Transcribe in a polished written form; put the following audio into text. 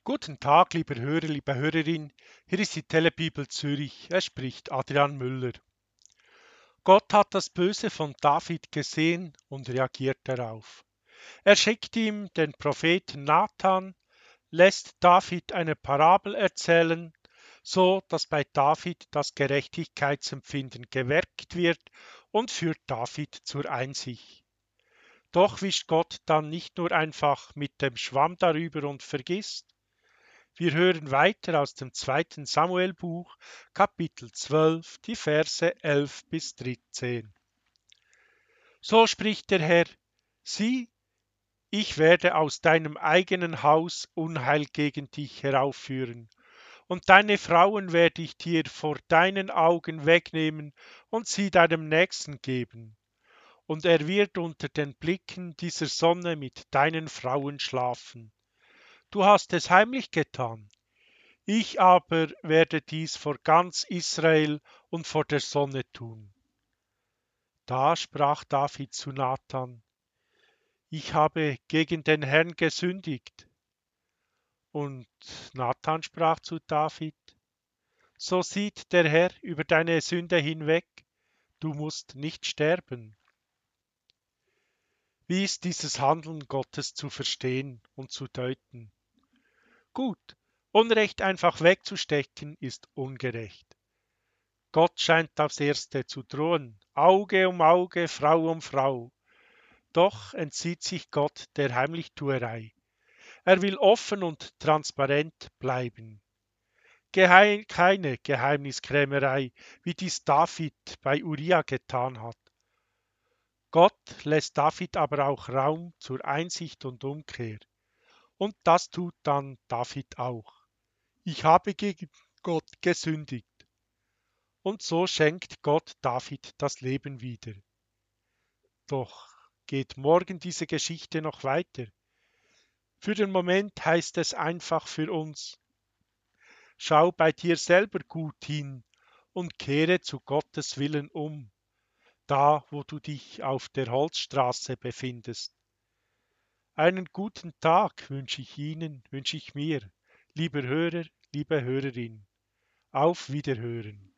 Guten Tag, lieber Hörer, liebe Hörerin. Hier ist die Telebibel Zürich. Es spricht Adrian Müller. Gott hat das Böse von David gesehen und reagiert darauf. Er schickt ihm den Propheten Nathan, lässt David eine Parabel erzählen, so dass bei David das Gerechtigkeitsempfinden geweckt wird und führt David zur Einsicht. Doch wischt Gott dann nicht nur einfach mit dem Schwamm darüber und vergisst. Wir hören weiter aus dem zweiten Samuelbuch, Kapitel 12, die Verse 11 bis 13. So spricht der Herr: Sieh, ich werde aus deinem eigenen Haus Unheil gegen dich heraufführen, und deine Frauen werde ich dir vor deinen Augen wegnehmen und sie deinem Nächsten geben. Und er wird unter den Blicken dieser Sonne mit deinen Frauen schlafen. Du hast es heimlich getan. Ich aber werde dies vor ganz Israel und vor der Sonne tun. Da sprach David zu Nathan: Ich habe gegen den Herrn gesündigt. Und Nathan sprach zu David: So sieht der Herr über deine Sünde hinweg, du musst nicht sterben. Wie ist dieses Handeln Gottes zu verstehen und zu deuten? Gut, Unrecht einfach wegzustecken ist ungerecht. Gott scheint aufs Erste zu drohen, Auge um Auge, Frau um Frau. Doch entzieht sich Gott der Heimlichtuerei. Er will offen und transparent bleiben. Keine Geheimniskrämerei, wie dies David bei Uria getan hat. Gott lässt David aber auch Raum zur Einsicht und Umkehr. Und das tut dann David auch. Ich habe gegen Gott gesündigt. Und so schenkt Gott David das Leben wieder. Doch geht morgen diese Geschichte noch weiter. Für den Moment heißt es einfach für uns: Schau bei dir selber gut hin und kehre zu Gottes Willen um, da wo du dich auf der Holzstraße befindest. Einen guten Tag wünsche ich Ihnen, wünsche ich mir, lieber Hörer, liebe Hörerin. Auf Wiederhören.